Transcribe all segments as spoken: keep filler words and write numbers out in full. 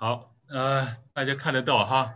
好，呃，大家看得到哈。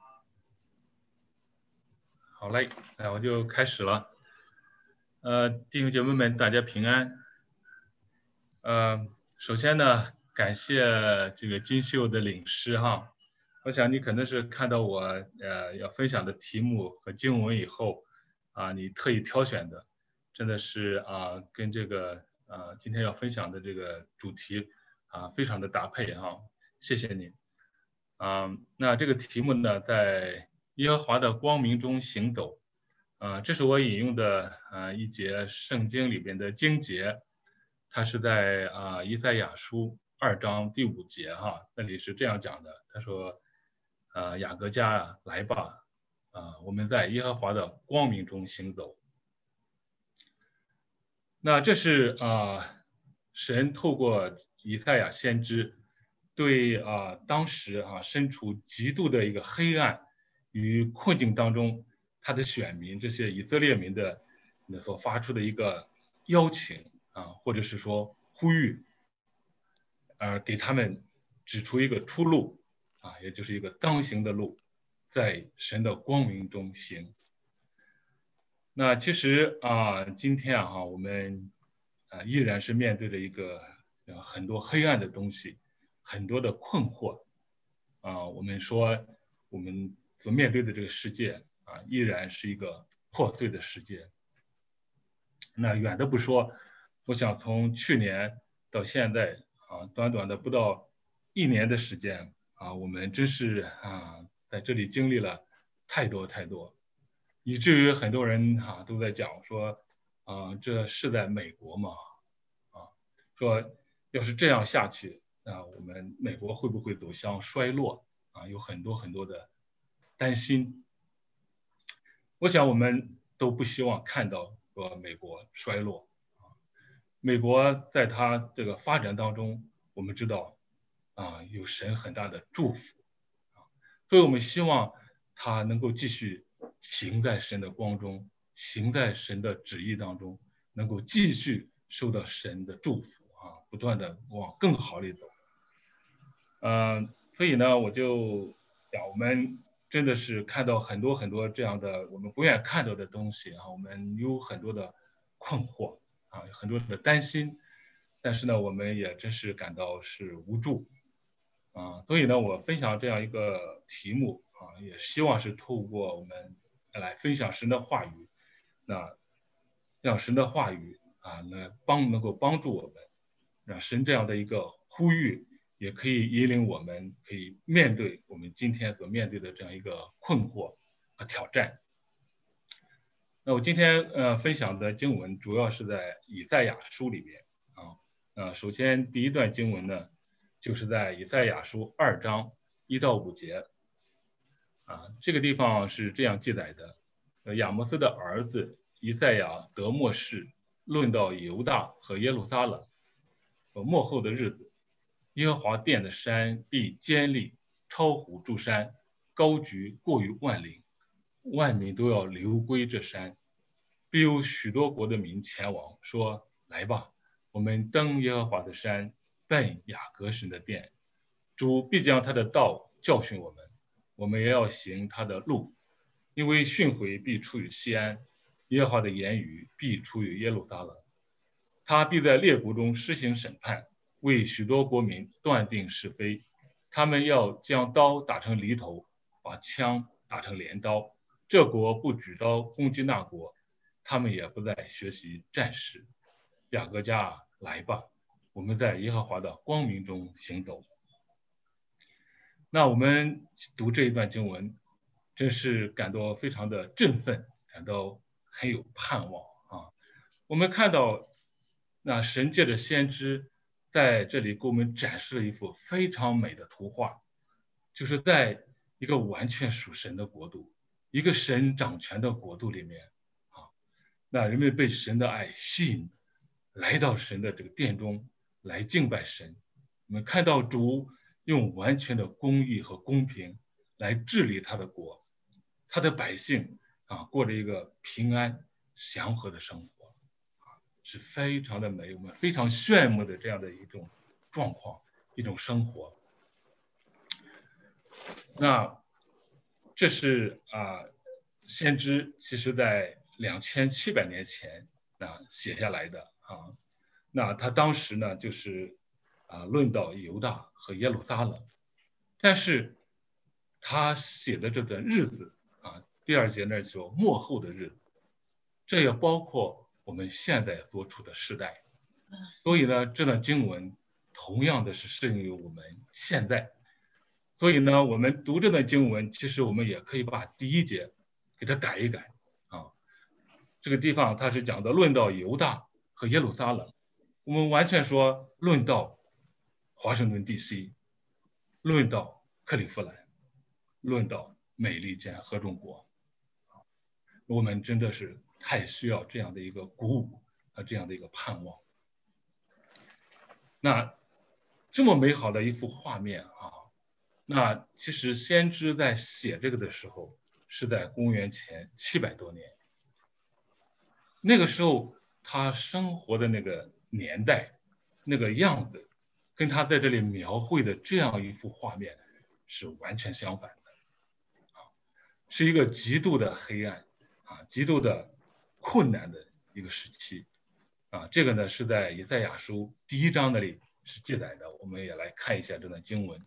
好嘞，那我就开始了。呃，弟兄姐妹们，大家平安。呃，首先呢，感谢这个金秀的领诗哈。我想你可能是看到我呃要分享的题目和经文以后，啊，你特意挑选的，真的是啊，跟这个啊今天要分享的这个主题啊非常的搭配哈，谢谢你。啊，那这个题目呢，在耶和华的光明中行走。啊，这是我引用的啊一节圣经里边的经节，它是在啊以赛亚书二章第五节哈，那里是这样讲的，他说，啊雅各家啊，来吧，啊我们在耶和华的光明中行走。那这是啊神透过以赛亚先知对啊当时啊身处极度的一个黑暗与困境当中，他的选民这些以色列民的那所发出的一个邀请啊，或者是说呼吁，呃，给他们指出一个出路啊，也就是一个当行的路，在神的光明中行。那其实啊，今天啊，我们啊依然是面对着一个呃很多黑暗的东西，很多的困惑啊。我们说我们所面对的这个世界啊，依然是一个破碎的世界。那远的不说，我想从去年到现在啊，短短的不到一年的时间啊，我们真是啊在这里经历了太多太多。以至于很多人哈、啊、都在讲说，啊，这是在美国吗？啊，说要是这样下去，啊，我们美国会不会走向衰落？啊，有很多很多的担心。我想我们都不希望看到说美国衰落。美国在它这个发展当中，我们知道啊有神很大的祝福，所以我们希望它能够继续行在神的光中，行在神的旨意当中，能够继续受到神的祝福啊，不断的往更好里走。嗯，所以呢，我就讲我们真的是看到很多很多这样的我们不愿看到的东西啊，我们有很多的困惑啊，有很多的担心，但是呢，我们也真是感到是无助啊，所以呢，我分享这样一个题目啊，也希望是透过我们来分享神的话语，那让神的话语啊，能帮能够帮助我们，让神这样的一个呼吁，也可以引领我们，可以面对我们今天所面对的这样一个困惑和挑战。那我今天呃分享的经文主要是在以赛亚书里面啊，呃，首先第一段经文呢，就是在以赛亚书二章一到五节啊，这个地方是这样记载的：呃，亚摩斯的儿子以赛亚得末世，论到犹大和耶路撒冷，呃，末后的日子，耶和华殿的山必坚立，超乎诸山，高举过于万岭，万民都要流归这山。必有许多国的民前往，说：来吧，我们登耶和华的山，奔雅各神的殿。主必将他的道教训我们，我们也要行他的路，因为训诲必出于西安，耶和华的言语必出于耶路撒冷。他必在列国中施行审判，为许多国民断定是非。他们要将刀打成犁头，把枪打成镰刀。这国不举刀攻击那国，他们也不再学习战士。雅各家，来吧，我们在耶和华的光明中行走。那我们读这一段经文，真是感到非常的振奋，感到很有盼望啊！我们看到，那神借着先知在这里给我们展示了一幅非常美的图画，就是在一个完全属神的国度，一个神掌权的国度里面啊，那人们被神的爱吸引，来到神的这个殿中来敬拜神。我们看到主用完全的公义和公平来治理他的国，他的百姓啊过着一个平安祥和的生活，啊，是非常的美，我们非常炫目的这样的一种状况，一种生活。 那这是啊、呃，先知其实在两千七百年前啊写下来的啊。那他当时呢，就是啊论到犹大和耶路撒冷，但是他写的这段日子啊，第二节呢说末后的日子，这也包括我们现在所处的时代。所以呢，这段经文同样的是适用于我们现在。所以呢，我们读这段经文，其实我们也可以把第一节给它改一改啊。这个地方它是讲的论到犹大和耶路撒冷，我们完全说论到华盛顿 D C， 论到克利夫兰，论到美利坚合众国，我们真的是太需要这样的一个鼓舞和这样的一个盼望。那这么美好的一幅画面啊，那其实先知在写这个的时候是在公元前七百多年，那个时候他生活的那个年代那个样子，跟他在这里描绘的这样一幅画面是完全相反的啊，是一个极度的黑暗啊，极度的困难的一个时期啊。这个呢是在以赛亚书第一章那里是记载的，我们也来看一下这段经文。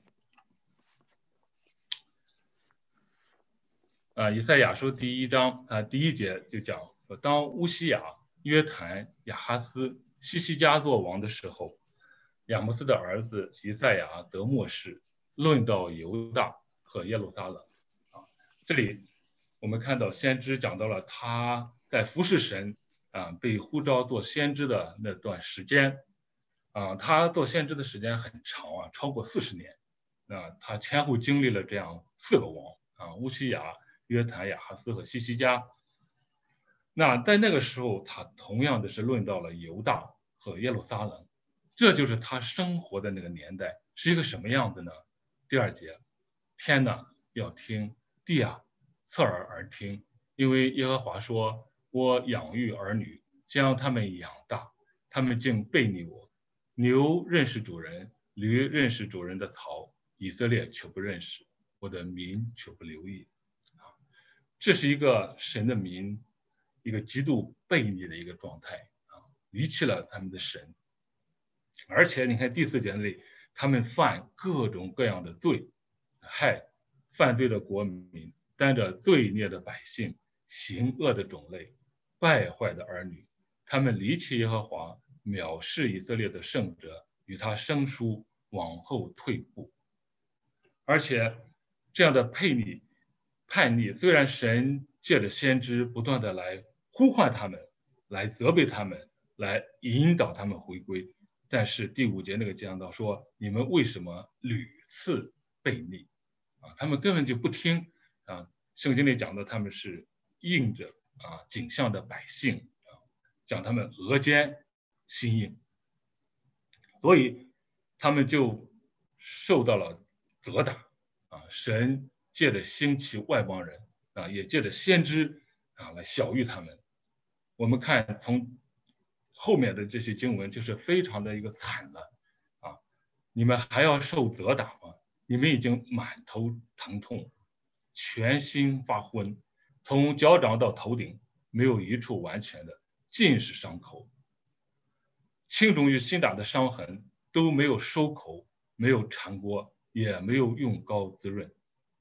啊，以赛亚书第一章啊第一节就讲，当乌西雅、约坦、亚哈斯、西西家做王的时候，亚摩斯的儿子以赛亚得末世，论到犹大和耶路撒冷。啊，这里我们看到先知讲到了他在服侍神啊，被呼召做先知的那段时间啊，他做先知的时间很长啊，超过四十年。啊，他前后经历了这样四个王啊，乌西雅、约坦、亚哈斯和西西家。那在那个时候，他同样的是论到了犹大和耶路撒冷，这就是他生活的那个年代是一个什么样子呢？第二节，天哪，要听，地啊，侧耳而听，因为耶和华说：“我养育儿女，将他们养大，他们竟背逆我。牛认识主人，驴认识主人的槽，以色列却不认识，我的民却不留意。”啊，这是一个神的民，一个极度悖逆的一个状态啊，离弃了他们的神。而且你看第四节那里，他们犯各种各样的罪，害犯罪的国民，担着罪孽的百姓，行恶的种类，败坏的儿女，他们离弃耶和华，藐视以色列的圣者，与他生疏，往后退步。而且这样的叛逆叛逆，虽然神借着先知不断的来呼唤他们，来责备他们，来引导他们回归，但是第五节那个讲到说，你们为什么屡次悖逆啊？他们根本就不听啊。圣经里讲的他们是应着啊景象的百姓啊，讲他们额间心硬，所以他们就受到了责打啊。神借着兴起外邦人啊，也借着先知啊来晓谕他们。我们看从后面的这些经文，就是非常的一个惨了啊！你们还要受责打吗？你们已经满头疼痛，全身发昏，从脚掌到头顶没有一处完全的，尽是伤口。轻重与新打的伤痕都没有收口，没有缠锅，也没有用膏滋润。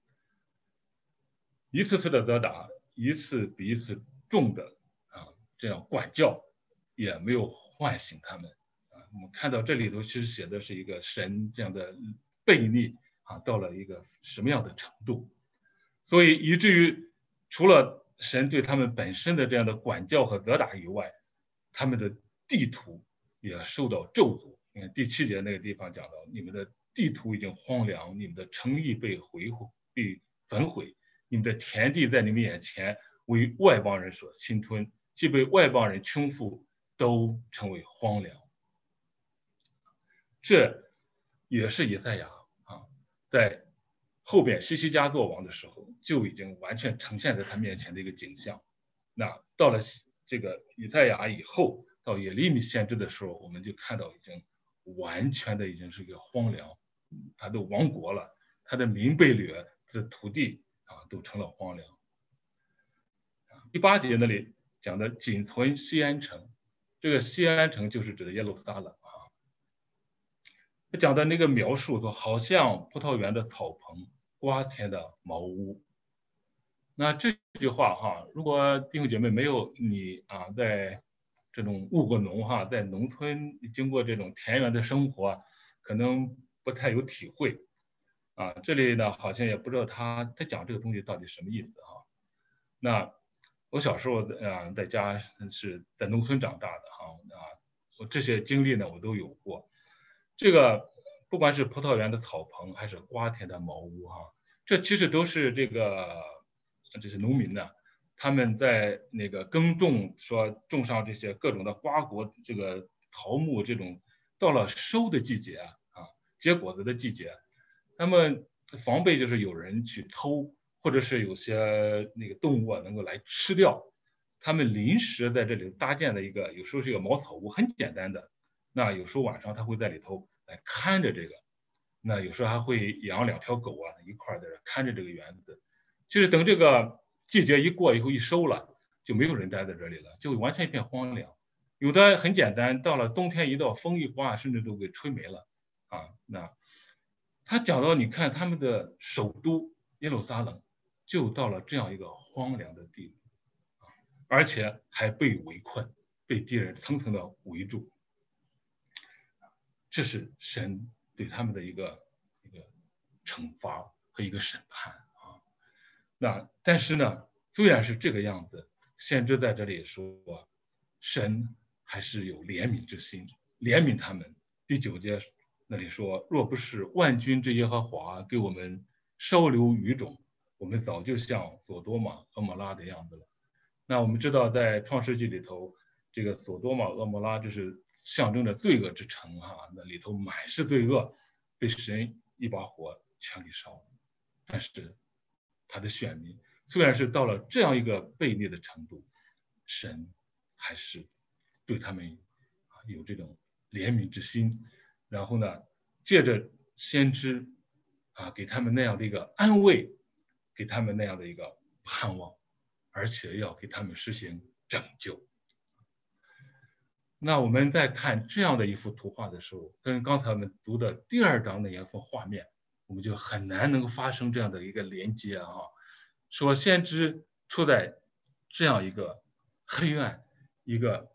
一次次的责打，一次比一次重的啊，这样管教，也没有唤醒他们啊。我们看到这里头其实写的是一个神这样的悖逆啊，到了一个什么样的程度，所以以至于除了神对他们本身的这样的管教和责打以外，他们的地图也受到咒诅。你看第七节那个地方讲到，你们的地图已经荒凉，你们的城邑被毁毁被焚毁，你们的田地在你们眼前为外邦人所侵吞，既被外邦人倾覆，都成为荒凉。这也是以赛亚啊，在后边西西家做王的时候就已经完全呈现在他面前的一个景象。那到了这个以赛亚以后，到耶利米先知的时候，我们就看到已经完全的已经是一个荒凉，他都亡国了，他的民被掠， 这土地啊都成了荒凉。第八节那里讲的仅存西安城，这个西安城就是指的耶路撒冷啊。他讲的那个描述说，好像葡萄园的草棚，瓜田的茅屋。那这句话哈，如果弟兄姐妹没有你啊，在这种务过农哈，在农村经过这种田园的生活，可能不太有体会啊。这里呢，好像也不知道他他讲这个东西到底什么意思哈。那我小时候啊，在家是在农村长大的哈啊，我这些经历呢，我都有过。这个不管是葡萄园的草棚，还是瓜田的茅屋哈，这其实都是这个这些农民呢，他们在那个耕种，说种上这些各种的瓜果，这个桃木这种，到了收的季节啊，结果子的季节，他们防备就是有人去偷，或者是有些那个动物啊能够来吃掉。他们临时在这里搭建的一个，有时候是一个茅草屋，很简单的。那有时候晚上他会在里头来看着这个，那有时候还会养两条狗啊，一块在这看着这个园子。其实等这个季节一过以后一收了，就没有人待在这里了，就完全一片荒凉。有的很简单，到了冬天一到，风一刮，甚至都给吹没了啊。那他讲到，你看他们的首都耶路撒冷，就到了这样一个荒凉的地步，而且还被围困，被敌人层层的围住。这是神对他们的一个一个惩罚和一个审判啊。那但是呢，虽然是这个样子，先知在这里说，神还是有怜悯之心，怜悯他们。第九节那里说，若不是万军之耶和华给我们收留余种，我们早就像索多玛、蛾摩拉的样子了。那我们知道，在创世纪里头，这个索多玛、蛾摩拉就是象征着罪恶之城哈，那里头满是罪恶，被神一把火全给烧了。但是他的选民虽然是到了这样一个悖逆的程度，神还是对他们有这种怜悯之心，然后呢，借着先知啊，给他们那样的一个安慰，给他们那样的一个盼望，而且要给他们实行拯救。那我们在看这样的一幅图画的时候，跟刚才我们读的第二章的一幅画面，我们就很难能够发生这样的一个连接啊。说先知处在这样一个黑暗、一个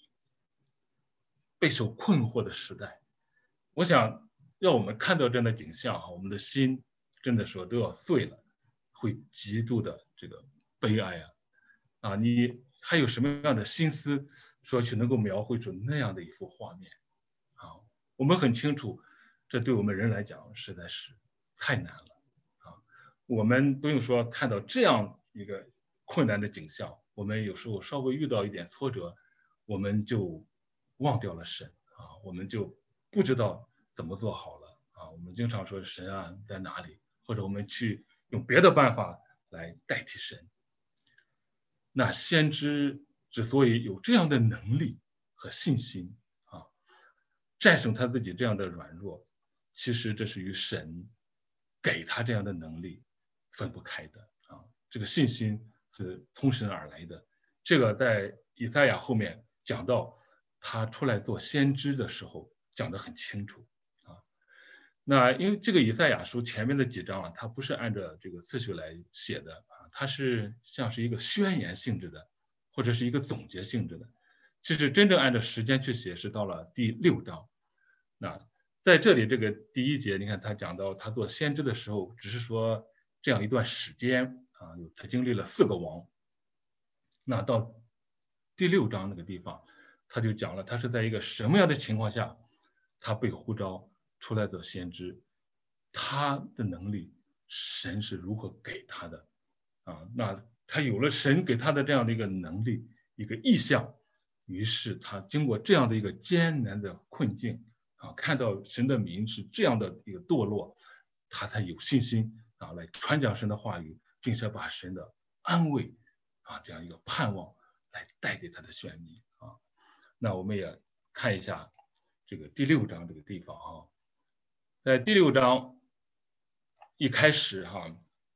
备受困惑的时代，我想让我们看到这样的景象哈，我们的心真的说都要碎了，会极度的这个悲哀啊啊！你还有什么样的心思说去能够描绘出那样的一幅画面啊？我们很清楚，这对我们人来讲实在是太难了啊！我们不用说看到这样一个困难的景象，我们有时候稍微遇到一点挫折，我们就忘掉了神啊，我们就不知道怎么做好了啊。我们经常说神啊在哪里，或者我们去用别的办法来代替神。那先知之所以有这样的能力和信心啊，战胜他自己这样的软弱，其实这是与神给他这样的能力分不开的啊。这个信心是从神而来的。这个在以赛亚后面讲到他出来做先知的时候讲得很清楚啊。那因为这个以赛亚书前面的几章啊，它不是按照这个次序来写的啊，它是像是一个宣言性质的，或者是一个总结性质的。其实真正按照时间去写是到了第六章。那在这里这个第一节，你看他讲到他做先知的时候，只是说这样一段时间啊，他经历了四个王。那到第六章那个地方，他就讲了他是在一个什么样的情况下，他被呼召出来做先知，他的能力神是如何给他的啊？那他有了神给他的这样的一个能力，一个意向，于是他经过这样的一个艰难的困境啊，看到神的民是这样的一个堕落，他才有信心啊来传讲神的话语，并且把神的安慰啊这样一个盼望来带给他的选民啊。那我们也看一下这个第六章这个地方啊，在第六章一开始哈，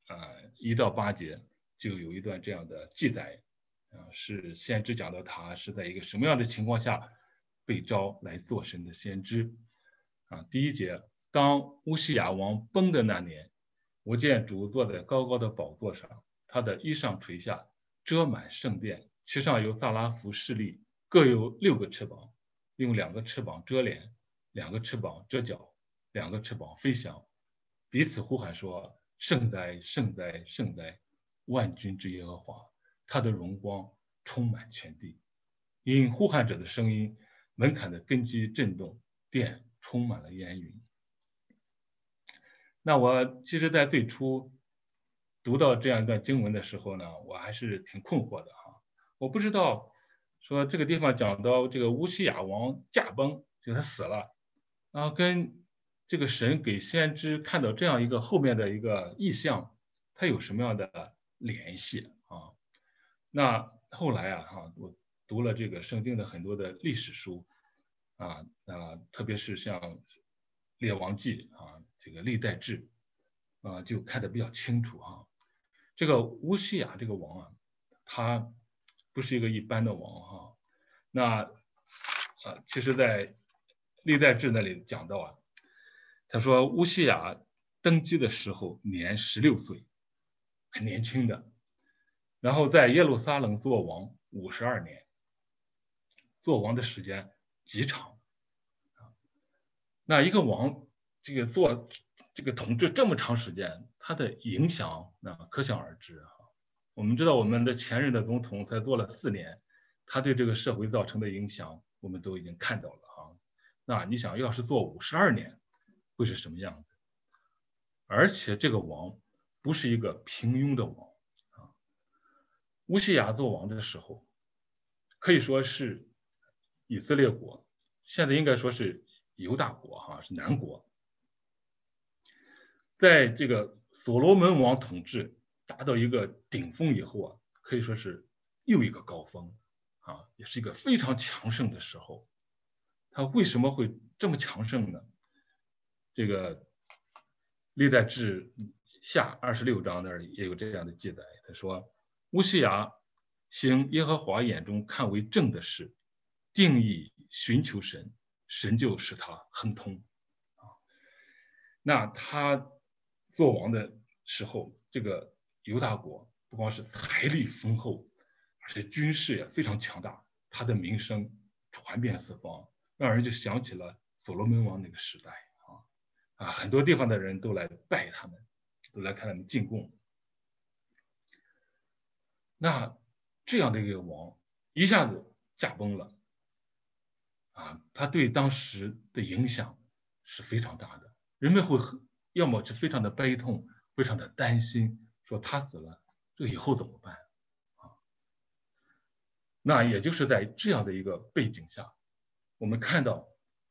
呃一到八节就有一段这样的记载，啊、是先知讲到他是在一个什么样的情况下被召来做神的先知。啊，第一节，当乌西雅王崩的那年，我见主坐在高高的宝座上，他的衣裳垂下，遮满圣殿，其上有萨拉弗侍立，各有六个翅膀，用两个翅膀遮脸，两个翅膀遮脚，两个翅膀飞翔，彼此呼喊说：圣哉，圣哉，圣哉，万军之耶和华，他的荣光充满全地。因呼喊者的声音，门槛的根基震动，殿充满了烟云。那我其实在最初读到这样一段经文的时候呢，我还是挺困惑的哈。我不知道说这个地方讲到这个乌西雅王驾崩，就他死了，然后跟这个神给先知看到这样一个后面的一个意象，它有什么样的联系啊？那后来啊哈，我读了这个圣经的很多的历史书啊啊，特别是像《列王记》啊，这个《历代志》啊，就看得比较清楚啊。这个乌西雅这个王啊，他不是一个一般的王哈。那啊，其实，在《历代志》那里讲到啊，他说乌西雅登基的时候年十六岁，很年轻的。然后在耶路撒冷做王五十二年，做王的时间极长。那一个王这个做这个统治这么长时间，他的影响那可想而知啊。我们知道我们的前任的总统才做了四年，他对这个社会造成的影响我们都已经看到了哈。那你想要是做五十二年会是什么样子？而且这个王不是一个平庸的王啊。乌西雅做王的时候，可以说是以色列国，现在应该说是犹大国哈，是南国。在这个所罗门王统治达到一个顶峰以后啊，可以说是又一个高峰啊，也是一个非常强盛的时候。他为什么会这么强盛呢？这个历代志下二十六章那里也有这样的记载，他说乌西雅行耶和华眼中看为正的事，定义寻求神，神就使他亨通啊。那他做王的时候，这个犹大国不光是财力丰厚，而且军事也非常强大，他的名声传遍四方，让人就想起了所罗门王那个时代啊啊，很多地方的人都来拜他们，都来看他们进贡。那这样的一个王一下子驾崩了啊，他对当时的影响是非常大的，人们会要么是非常的悲痛，非常的担心，说他死了，这以后怎么办啊？那也就是在这样的一个背景下，我们看到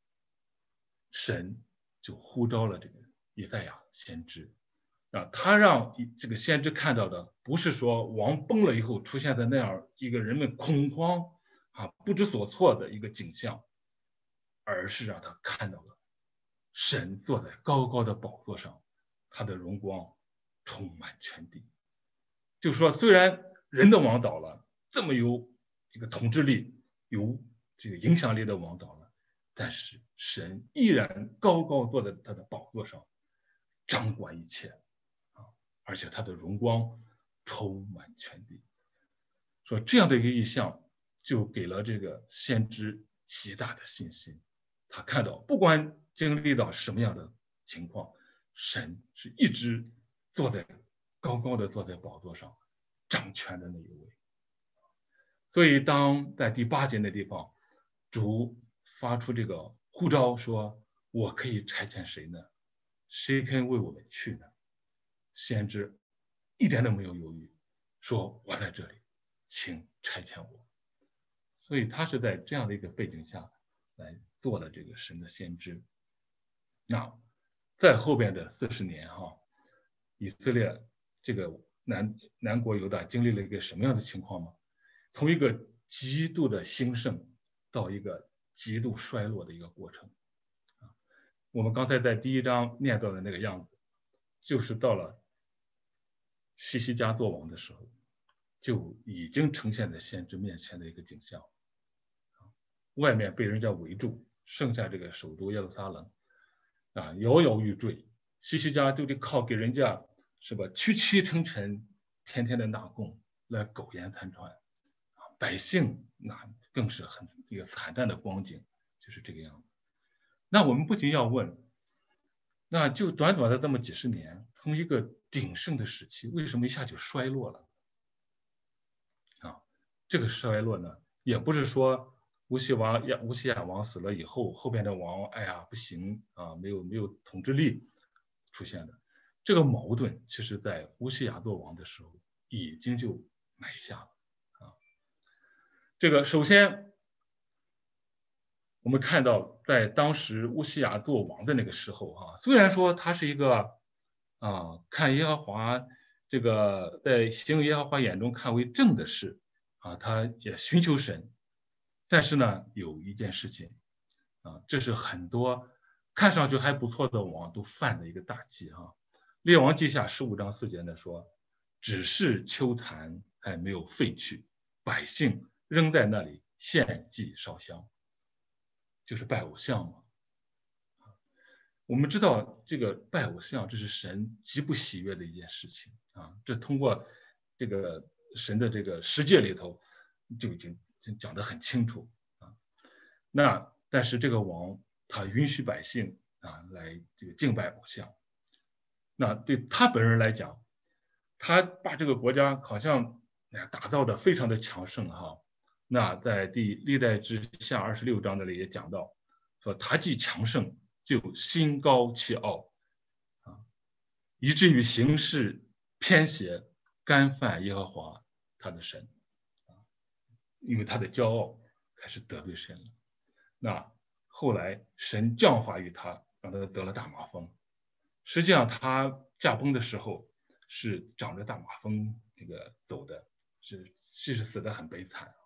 神就呼召了这个以赛亚先知啊，他让这个先知看到的不是说王崩了以后出现的那样一个人们恐慌啊不知所措的一个景象，而是让他看到了神坐在高高的宝座上，他的荣光充满全地。就说虽然人的王倒了，这么有一个统治力、有这个影响力的王倒了，但是神依然高高坐在他的宝座上，掌管一切啊，而且他的荣光充满全地。说这样的一个意象，就给了这个先知极大的信心。他看到不管经历到什么样的情况，神是一直坐在高高的坐在宝座上掌权的那一位。所以当在第八节那地方，主发出这个呼召说，我可以差遣谁呢？谁肯为我们去呢？先知一点都没有犹豫，说我在这里，请差遣我。所以他是在这样的一个背景下来做了这个神的先知。那在后边的四十年哈，以色列这个南南国犹大经历了一个什么样的情况吗？从一个极度的兴盛到一个极度衰落的一个过程。我们刚才在第一章念到的那个样子，就是到了西西家做王的时候，就已经呈现在先知面前的一个景象。外面被人家围住，剩下这个首都耶路撒冷啊摇摇欲坠，西西家就得靠给人家是吧屈屈臣臣，天天的纳贡来苟延残喘，百姓那更是很一个惨淡的光景，就是这个样子。那我们不禁要问，那就短短的这么几十年，从一个鼎盛的时期，为什么一下就衰落了？啊，这个衰落呢，也不是说乌西王亚乌西亚王死了以后，后边的王哎呀不行啊，没有没有统治力出现的。这个矛盾其实在乌西亚做王的时候已经就埋下了啊。这个首先我们看到，在当时乌西亚做王的那个时候啊，虽然说他是一个啊看耶和华这个在行耶和华眼中看为正的事啊，他也寻求神，但是呢，有一件事情啊，这是很多看上去还不错的王都犯的一个大忌哈。列王记下十五章四节呢说，只是秋坛还没有废去，百姓仍在那里献祭烧香，就是拜偶像嘛。我们知道这个拜偶像，这是神极不喜悦的一件事情啊。这通过这个神的这个十诫里头就已经讲得很清楚啊。那但是这个王他允许百姓啊来这个敬拜偶像，那对他本人来讲，他把这个国家好像打造的非常的强盛哈。那在第历代志下二十六章那里也讲到，说他既强盛，就心高气傲啊，以至于行事偏邪，干犯耶和华他的神啊，因为他的骄傲开始得罪神了。那后来神降罚于他，让他得了大麻风。实际上他驾崩的时候是长着大麻风这个走的，是是死得很悲惨啊。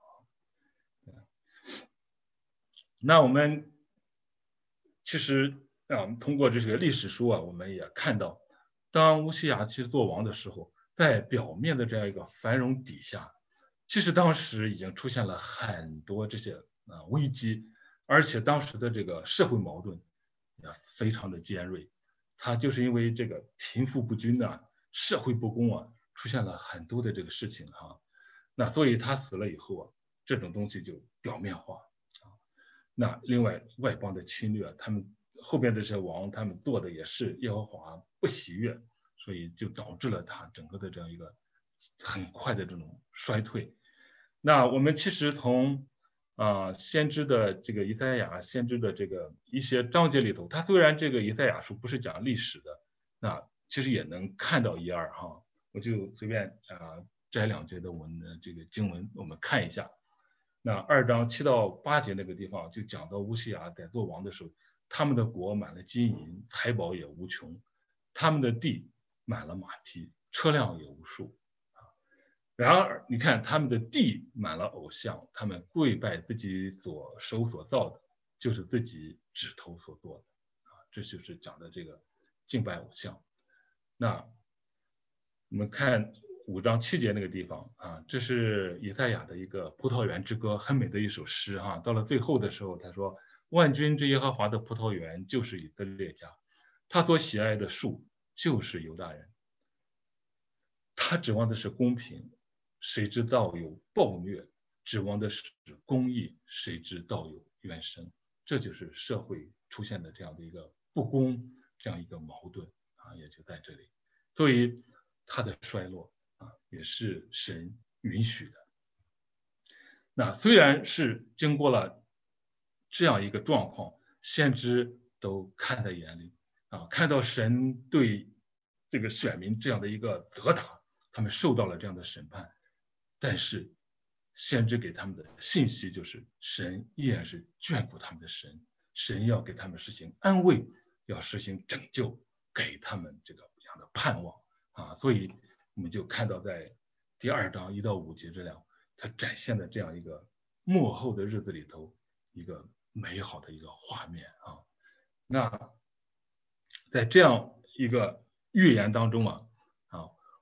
那我们其实啊，通过这些历史书啊，我们也看到，当乌西雅其实做王的时候，在表面的这样一个繁荣底下，其实当时已经出现了很多这些啊危机，而且当时的这个社会矛盾也非常的尖锐。他就是因为这个贫富不均啊，社会不公啊，出现了很多的这个事情哈。那所以他死了以后啊，这种东西就表面化啊。那另外外邦的侵略，他们后边的这些王，他们做的也是耶和华不喜悦，所以就导致了他整个的这样一个很快的这种衰退。那我们其实从啊、呃、先知的这个以赛亚先知的这个一些章节里头，他虽然这个以赛亚书不是讲历史的，那其实也能看到一二哈。我就随便啊、呃、摘两节的文的这个经文，我们看一下。那二章七到八节那个地方就讲到乌西雅在做王的时候，他们的国满了金银，财宝也无穷，他们的地满了马匹，车辆也无数。然而，你看他们的地满了偶像，他们跪拜自己所手所造的，就是自己指头所做的啊，这就是讲的这个敬拜偶像。那我们看五章七节那个地方啊，这是以赛亚的一个葡萄园之歌，很美的一首诗哈、啊。到了最后的时候，他说：“万军之耶和华的葡萄园就是以色列家，他所喜爱的树就是犹大人。他指望的是公平，谁知道有暴虐；指望的是公义，谁知道有冤声。”这就是社会出现的这样的一个不公，这样一个矛盾啊，也就在这里。所以它的衰落啊，也是神允许的。那虽然是经过了这样一个状况，先知都看在眼里啊，看到神对这个选民这样的一个责打，他们受到了这样的审判，但是先知给他们的信息就是，神依然是眷顾他们的神，神要给他们实行安慰，要实行拯救，给他们这个样的盼望啊。所以我们就看到在第二章一到五节这样，它展现的这样一个末后的日子里头一个美好的一个画面啊。那在这样一个预言当中啊，啊，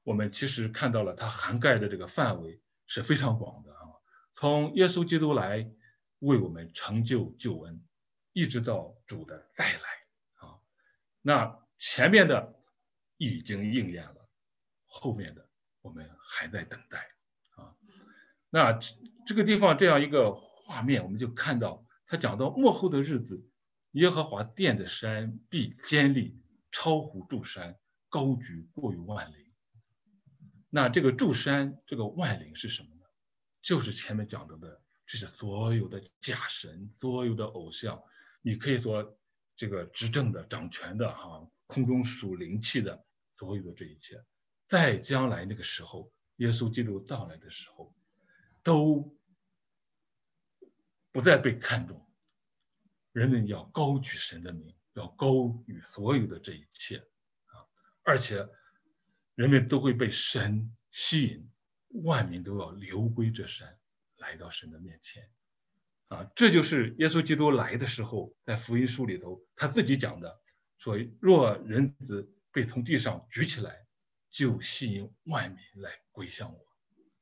我们其实看到了它涵盖的这个范围是非常广的啊，从耶稣基督来为我们成就救恩，一直到主的再来啊。那前面的已经应验了，后面的我们还在等待啊。那这个地方这样一个画面，我们就看到他讲到末后的日子，耶和华殿的山必坚立，超乎诸山，高举过于万岭。那这个诸山，这个万岭是什么呢？就是前面讲到的，这是所有的假神，所有的偶像，你可以说这个执政的、掌权的哈，空中属灵气的，所有的这一切，在将来那个时候，耶稣基督到来的时候，都不再被看重。人们要高举神的名，要高举所有的这一切啊，而且人们都会被神吸引，万民都要流归这山，来到神的面前啊。这就是耶稣基督来的时候，在福音书里头他自己讲的，说若人子被从地上举起来，就吸引万民来归向我。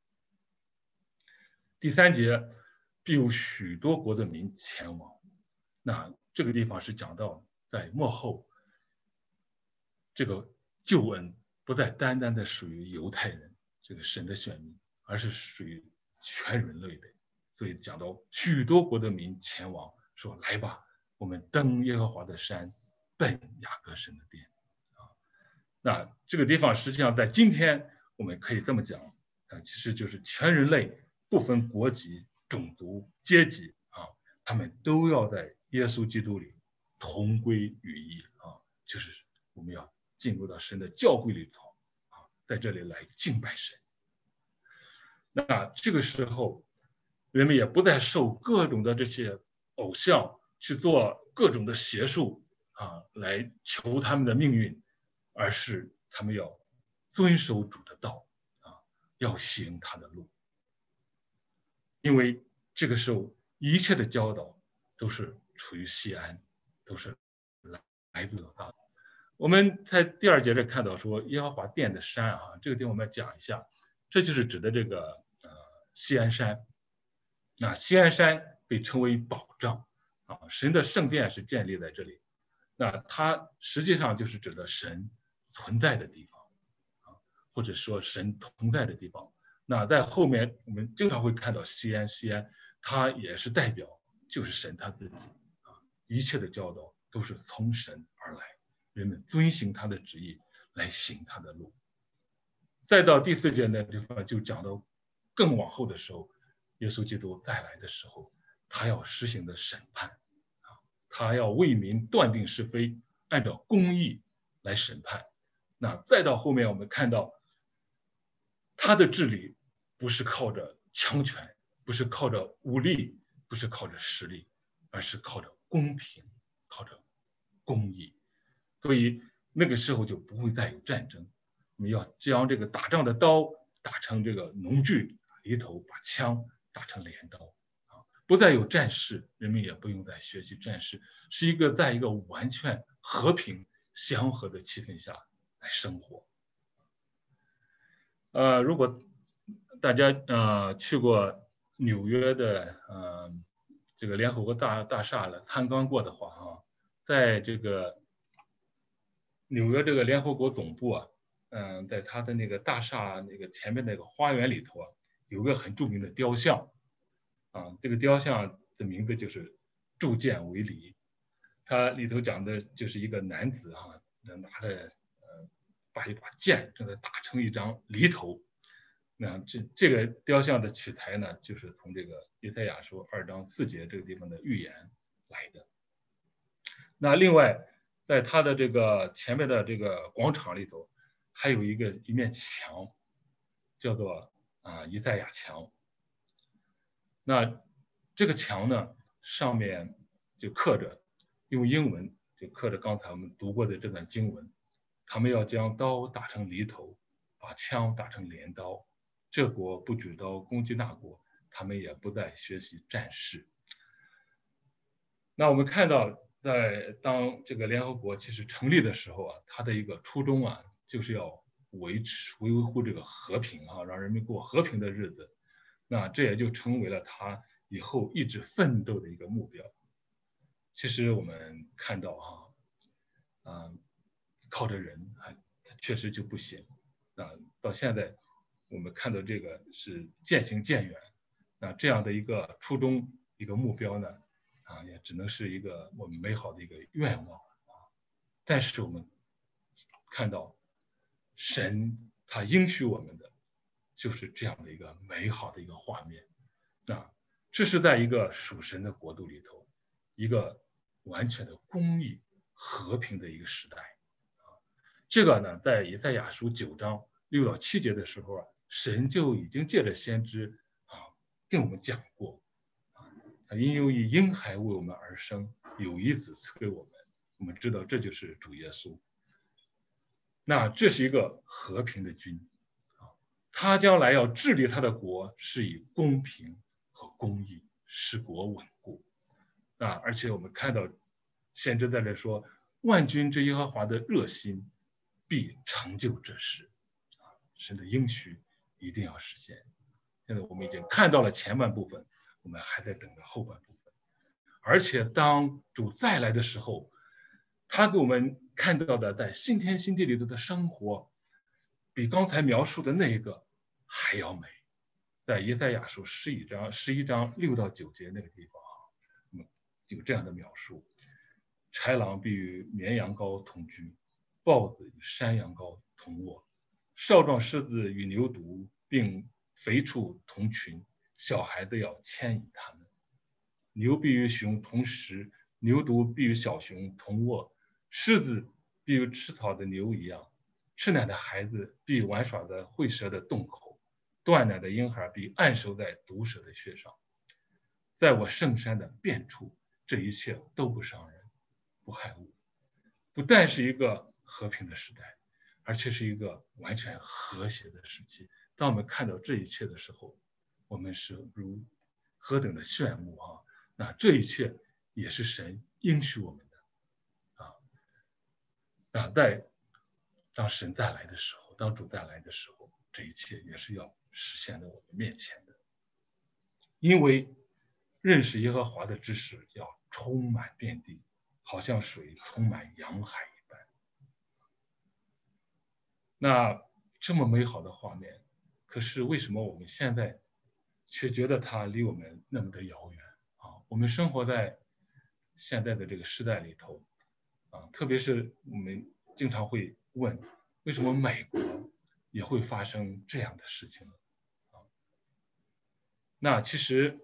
第三节，必有许多国的民前往。那这个地方是讲到在末后，这个救恩不再单单的属于犹太人这个神的选民，而是属于全人类的。所以讲到许多国的民前往，说来吧，我们登耶和华的山，奔雅各神的殿啊。那这个地方实际上在今天我们可以这么讲啊，其实就是全人类不分国籍、种族、阶级啊，他们都要在耶稣基督里同归于一啊，就是我们要进入到神的教会里头啊，在这里来敬拜神。那这个时候，人们也不再受各种的这些偶像去做各种的邪术啊，来求他们的命运，而是他们要遵守主的道啊，要行他的路。因为这个时候一切的教导都是处于西安，都是来自于他。我们在第二节这看到说耶和华殿的山啊，这个地方我们要讲一下，这就是指的这个呃西安山。那西安山被称为宝藏啊，神的圣殿是建立在这里。那它实际上就是指的神存在的地方啊，或者说神同在的地方。那在后面我们经常会看到西安，西安它也是代表就是神他自己啊，一切的教导都是从神而来，人们遵行他的旨意来行他的路。再到第四节那地方就讲到更往后的时候，耶稣基督再来的时候，他要实行的审判啊，他要为民断定是非，按照公义来审判。那再到后面我们看到他的治理不是靠着强权，不是靠着武力，不是靠着实力，而是靠着公平，靠着公义。所以那个时候就不会再有战争，我们要将这个打仗的刀打成这个农具里头，把枪打成镰刀啊，不再有战事，人们也不用再学习战事，是一个在一个完全和平祥和的气氛下来生活。呃，如果大家呃去过纽约的呃这个联合国大大厦了参观过的话哈，在这个纽约这个联合国总部啊，嗯，在它的那个大厦那个前面那个花园里头啊，有个很著名的雕像啊，这个雕像的名字就是铸剑为犁，它里头讲的就是一个男子啊，拿着呃把一把剑正在打成一张犁头。那这这个雕像的取材呢，就是从这个以赛亚书二章四节这个地方的预言来的。那另外，在它的这个前面的这个广场里头，还有一个一面墙，叫做啊以赛亚墙。那这个墙呢，上面就刻着，用英文就刻着刚才我们读过的这段经文，他们要将刀打成犁头，把枪打成镰刀。这国不举刀攻击那国，他们也不再学习战事。那我们看到，在当这个联合国其实成立的时候啊，它的一个初衷啊，就是要维持维护这个和平啊，让人民过和平的日子。那这也就成为了他以后一直奋斗的一个目标。其实我们看到哈，啊，靠着人还确实就不行。啊，到现在我们看到这个是渐行渐远。那这样的一个初衷一个目标呢，啊，也只能是一个我们美好的一个愿望啊。但是我们看到神他应许我们的就是这样的一个美好的一个画面。那这是在一个属神的国度里头，一个完全的公义和平的一个时代啊。这个呢，在以赛亚书九章六到七节的时候啊，神就已经借着先知啊跟我们讲过啊，因有以婴孩为我们而生，有一子赐给我们，我们知道这就是主耶稣。那这是一个和平的君啊，他将来要治理他的国，是以公平和公义使国稳固啊。而且我们看到先知在这说，万军之耶和华的热心必成就这事啊，神的应许一定要实现。现在我们已经看到了前半部分，我们还在等着后半部分。而且当主再来的时候，他给我们看到的在新天新地里头的生活，比刚才描述的那一个还要美。在以赛亚书十一章十一章六到九节那个地方啊，嗯，有这样的描述：豺狼必与绵羊羔同居，豹子与山羊羔同卧，少壮狮子与牛犊并肥畜同群，小孩子要牵引他们。牛必与熊同食，牛犊必与小熊同卧，狮子必与吃草的牛一样，吃奶的孩子必玩耍在会蛇的洞口，断奶的婴孩必按手在毒蛇的穴上。在我圣山的遍处，这一切都不伤人，不害物。不但是一个和平的时代，而且是一个完全和谐的时期。当我们看到这一切的时候，我们是如何等的炫目啊！那这一切也是神应许我们的啊。那在当神再来的时候，当主再来的时候，这一切也是要实现在我们面前的。因为认识耶和华的知识要充满遍地，好像水充满洋海一般。那这么美好的画面，可是为什么我们现在却觉得它离我们那么的遥远啊？我们生活在现在的这个时代里头啊，特别是我们经常会问，为什么美国也会发生这样的事情呢？啊，那其实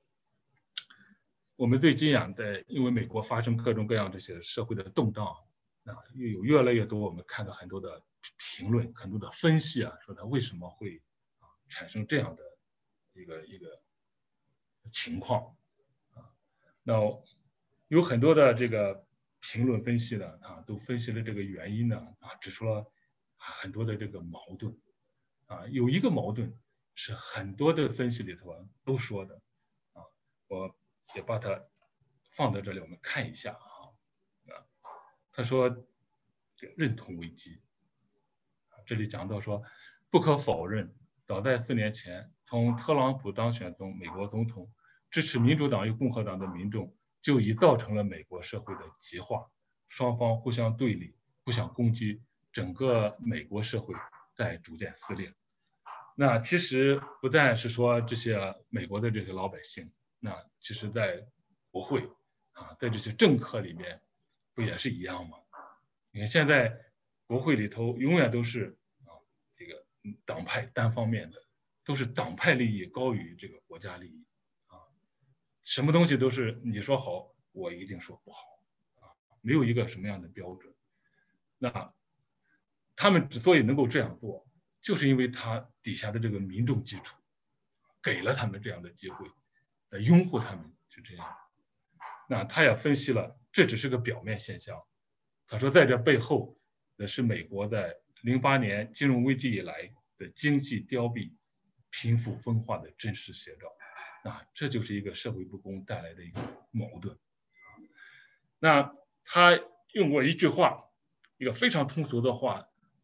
我们对这样的，因为美国发生各种各样这些社会的动荡啊，又有越来越多我们看到很多的评论、很多的分析啊，说它为什么会啊产生这样的一个一个情况啊。那有很多的这个评论分析呢啊，都分析了这个原因呢啊，指出了啊很多的这个矛盾啊。有一个矛盾是很多的分析里头啊都说的啊，我也把它放在这里，我们看一下啊。啊，他说认同危机，这里讲到说，不可否认，早在四年前，从特朗普当选中美国总统，支持民主党与共和党的民众就已造成了美国社会的极化，双方互相对立，互相攻击，整个美国社会在逐渐撕裂。那其实不但是说这些美国的这些老百姓，那其实在国会啊，在这些政客里面，不也是一样吗？你看现在国会里头永远都是啊，这个党派单方面的，都是党派利益高于这个国家利益啊，什么东西都是你说好，我一定说不好啊，没有一个什么样的标准。那他们之所以能够这样做，就是因为他底下的这个民众基础给了他们这样的机会，来拥护他们，是这样。那他也分析了，这只是个表面现象。他说，在这背后，的是美国在零八年金融危机以来的经济凋敝、贫富分化的真实写照。那这就是一个社会不公带来的一个矛盾。那他用过一句话，一个非常通俗的话，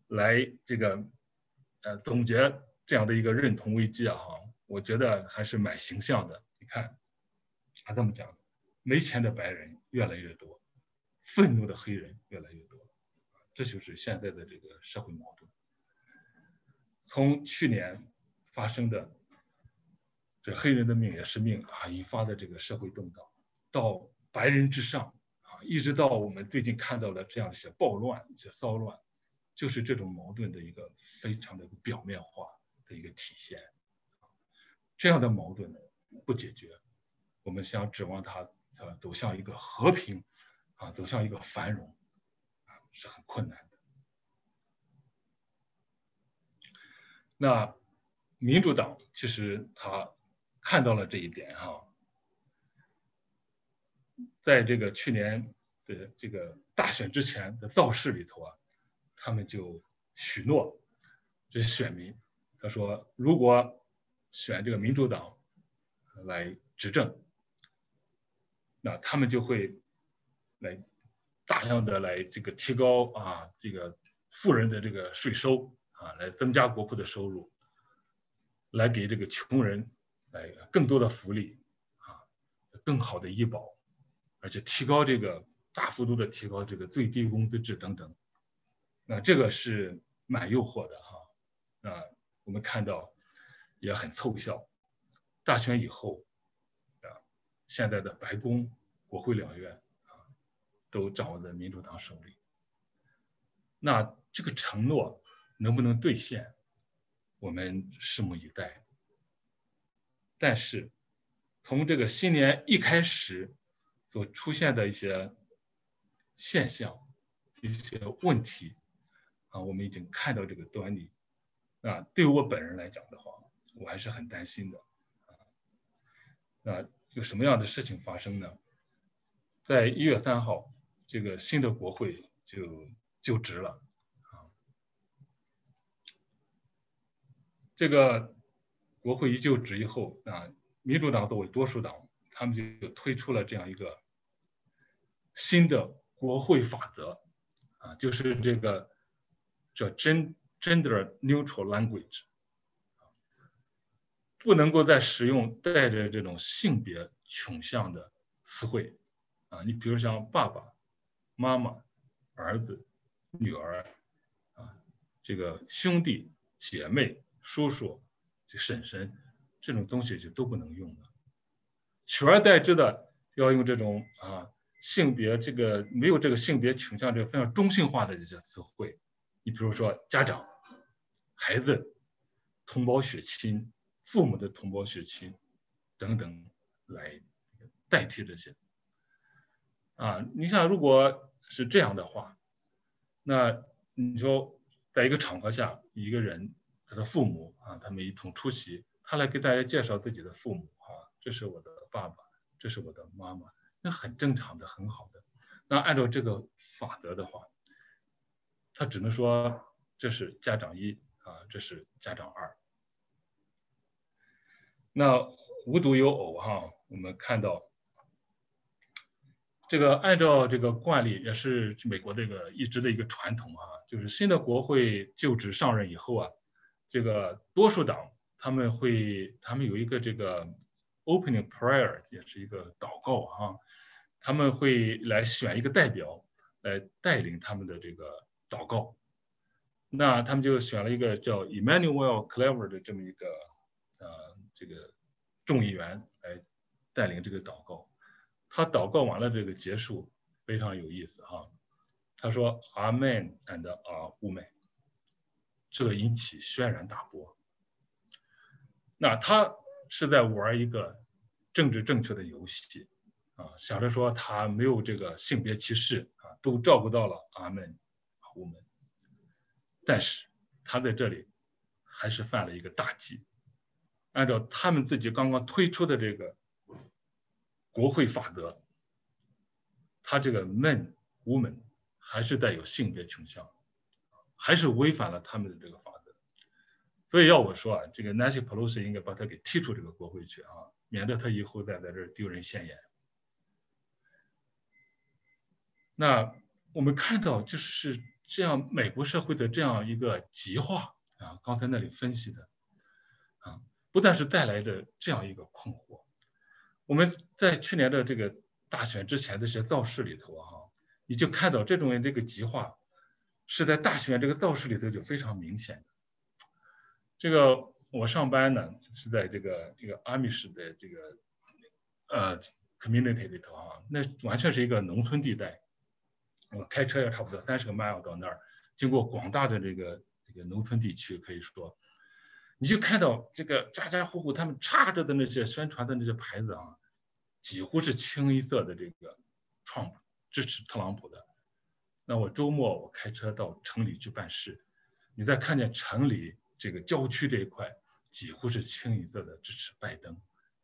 来这个呃总结这样的一个认同危机啊，哈，我觉得还是蛮形象的。你看，他这么讲，没钱的白人越来越多，愤怒的黑人越来越多，这就是现在的这个社会矛盾。从去年发生的这黑人的命也是命啊引发的这个社会动荡，到白人至上啊，一直到我们最近看到的这样一些暴乱、一些骚乱，就是这种矛盾的一个非常的表面化的一个体现。这样的矛盾不解决，我们想指望它呃走向一个和平啊，走向一个繁荣啊，是很困难的。那民主党其实他看到了这一点哈，在这个去年的这个大选之前的造势里头啊，他们就许诺这些选民，他说如果选这个民主党来执政，那他们就会来大量的来这个提高啊这个富人的这个税收啊，来增加国库的收入，来给这个穷人来更多的福利啊，更好的医保，而且提高这个大幅度的提高这个最低工资制等等。那这个是蛮诱惑的哈。那我们看到也很凑效，大选以后啊，现在的白宫、国会两院啊，都掌握在民主党手里。那这个承诺能不能兑现，我们拭目以待。但是从这个新年一开始所出现的一些现象、一些问题啊，我们已经看到这个端倪。啊，对于我本人来讲的话，我还是很担心的。那有什么样的事情发生呢？在一月三号，这个新的国会就就职了。啊，这个国会一就职以后，啊，民主党作为多数党，他们就推出了这样一个新的国会法则，啊，就是这个叫 gender neutral language， 不能够再使用带着这种性别倾向的词汇，啊，你比如像爸爸、妈妈、儿子、女儿，啊，这个兄弟姐妹、叔叔、婶婶，这种东西就都不能用了，取而代之的要用这种啊性别这个没有这个性别倾向这个非常中性化的这些词汇，你比如说家长、孩子、同胞血亲、父母的同胞血亲等等来代替这些。啊，你想如果是这样的话，那你说在一个场合下，一个人他的父母啊，他们一同出席，他来给大家介绍自己的父母啊，这是我的爸爸，这是我的妈妈，那很正常的，很好的。那按照这个法则的话，他只能说这是家长一啊，这是家长二。那无独有偶哈，我们看到这个按照这个惯例，也是美国这个一直的一个传统哈，就是新的国会就职上任以后啊，这个多数党他们会他们有一个这个 opening prayer， 也是一个祷告啊，他们会来选一个代表来带领他们的这个祷告。那他们就选了一个叫 Emmanuel Cleaver 的这么一个呃这个众议员来带领这个祷告。他祷告完了这个结束非常有意思哈，他说 Amen and Amen， 这个引起轩然大波。那他是在玩一个政治正确的游戏啊，想着说他没有这个性别歧视啊，都照顾到了 Amen Amen， 但是他在这里还是犯了一个大忌，按照他们自己刚刚推出的这个国会法则，他这个 men woman 还是带有性别倾向，还是违反了他们的这个法则。所以要我说啊，这个 Nancy Pelosi 应该把他给踢出这个国会去啊，免得他以后再在这儿丢人现眼。那我们看到就是这样美国社会的这样一个极化啊，刚才那里分析的啊，不但是带来着这样一个困惑。我们在去年的这个大选之前的这些造势里头啊，你就看到这种这个极化是在大选这个造势里头就非常明显的。这个我上班呢是在这个这个阿米什的这个呃 community 里头啊，那完全是一个农村地带。我开车要差不多三十个 mile 到那儿，经过广大的这个这个农村地区，可以说，你就看到这个家家户户他们插着的那些宣传的那些牌子啊，几乎是清一色的这个 Trump 支持特朗普的。那我周末我开车到城里去办事，你再看见城里这个郊区这一块，几乎是清一色的支持拜登。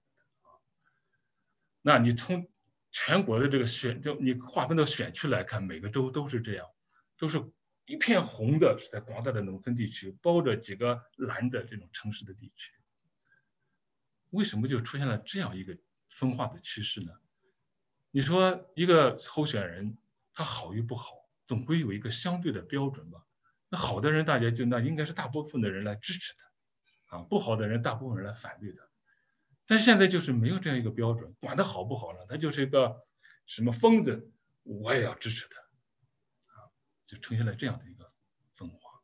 那你从全国的这个选，就你划分到选区来看，每个州都是这样，都是一片红的，是在广大的农村地区，包着几个蓝的这种城市的地区。为什么就出现了这样一个分化的趋势呢？你说一个候选人他好与不好，总归有一个相对的标准吧？那好的人，大家就那应该是大部分的人来支持他，啊，不好的人，大部分人来反对他。但现在就是没有这样一个标准，管他好不好呢？他就是一个什么疯子，我也要支持他，啊，就呈现了这样的一个分化。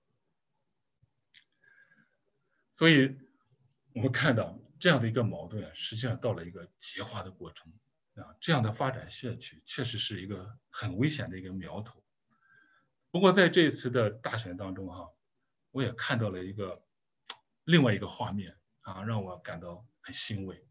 所以我们看到这样的一个矛盾啊，实际上到了一个极化的过程啊，这样的发展下去，确实是一个很危险的一个苗头。不过在这一次的大选当中哈、啊，我也看到了一个另外一个画面啊，让我感到很欣慰。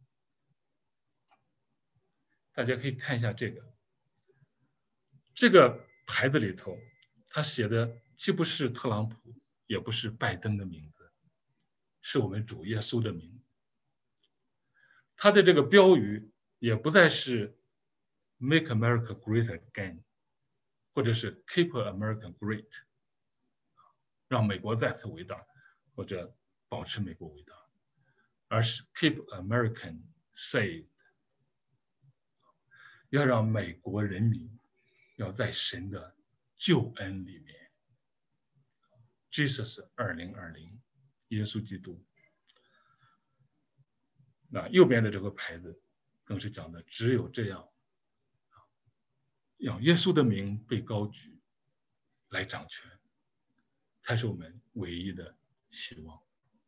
大家可以看一下这个，这个牌子里头，他写的既不是特朗普，也不是拜登的名字，是我们主耶稣的名字。他的这个标语也不再是 Make America Great Again， 或者是 Keep America Great， 让美国再次伟大，或者保持美国伟大，而是 Keep American Saved， 要让美国人民要在神的救恩里面。Jesus 二零二零，耶稣基督。那右边的这个牌子更是讲的，只有这样，让耶稣的名被高举来掌权，才是我们唯一的希望。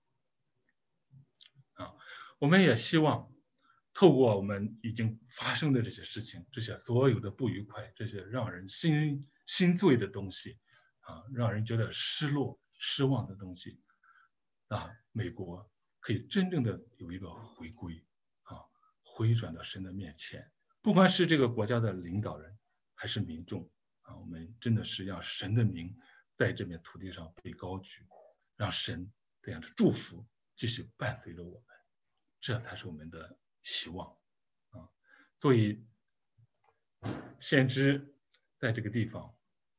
啊，我们也希望透过我们已经发生的这些事情，这些所有的不愉快，这些让人心心醉的东西，啊，让人觉得失落、失望的东西，啊，美国可以真正的有一个回归，啊，回转到神的面前。不管是这个国家的领导人还是民众，啊，我们真的是让神的名在这片土地上被高举，让神这样的祝福继续伴随着我们，这才是我们的希望啊。所以先知在这个地方，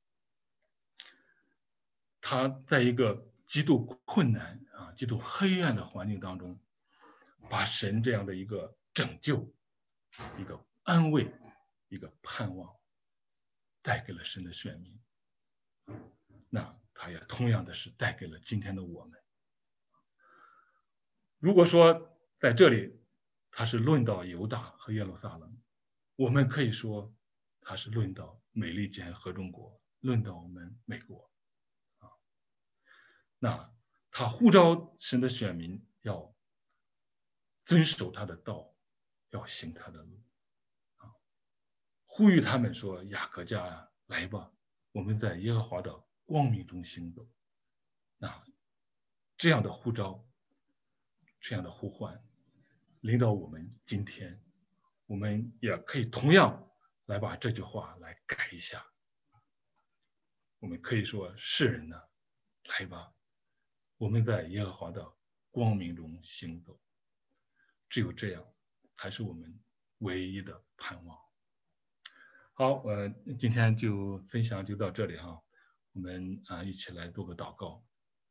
他在一个极度困难啊、极度黑暗的环境当中，把神这样的一个拯救、一个安慰、一个盼望带给了神的选民。那他也同样的是带给了今天的我们。如果说在这里他是论到犹大和耶路撒冷，我们可以说他是论到美利坚合众国，论到我们美国。啊，那他呼召神的选民要遵守他的道，要行他的路，啊，呼吁他们说：雅各家呀，来吧，我们在耶和华的光明中行走。那这样的呼召，这样的呼唤，临到我们今天，我们也可以同样来把这句话来改一下。我们可以说：世人呢，来吧，我们在耶和华的光明中行走。只有这样，才是我们唯一的盼望。好，呃，今天就分享就到这里哈，我们啊一起来做个祷告。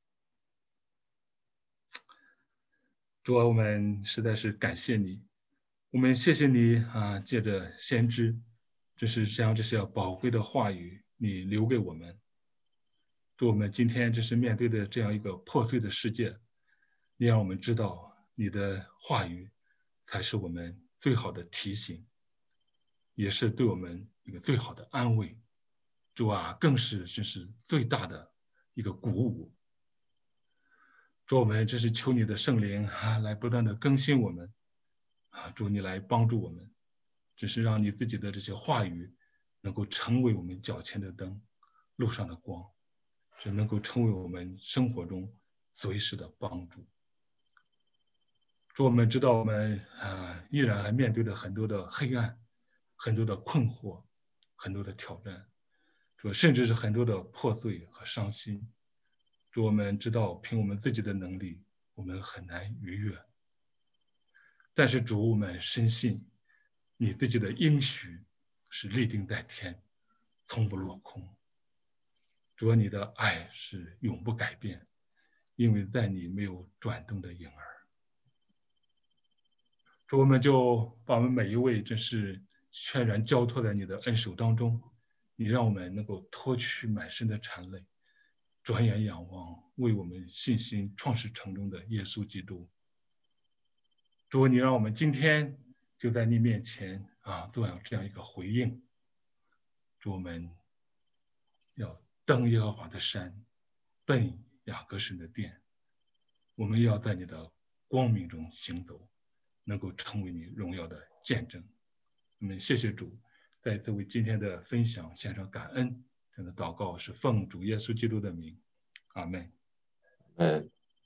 主啊，我们实在是感谢你，我们谢谢你啊，借着先知，这是将这些宝贵的话语你留给我们， 主，我们今天这是面对的这样一个破碎的世界，你让我们知道你的话语才是我们最好的提醒，也是对我们一个最好的安慰。主啊，更是真是最大的一个鼓舞。主，我们真是求你的圣灵啊，来不断的更新我们啊，主你来帮助我们，只是让你自己的这些话语能够成为我们脚前的灯，路上的光，是能够成为我们生活中随时的帮助。主，我们知道我们啊依然还面对着很多的黑暗，很多的困惑，很多的挑战，主，甚至是很多的破碎和伤心。主，我们知道凭我们自己的能力，我们很难逾越。但是主，我们深信你自己的应许是立定在天，从不落空。主，你的爱是永不改变，因为在你没有转动的影儿。主，我们就把我们每一位真是全然交托在你的恩手当中，你让我们能够脱去满身的缠累，转眼仰望为我们信心创始成终的耶稣基督。主，你让我们今天就在你面前啊，做有这样一个回应。主，我们要登耶和华的山，奔雅各神的殿，我们要在你的光明中行走，能够成为你荣耀的见证。我们谢谢主，在这为今天的分享献上感恩。这样的祷告是奉主耶稣基督的名，阿们。 嗯。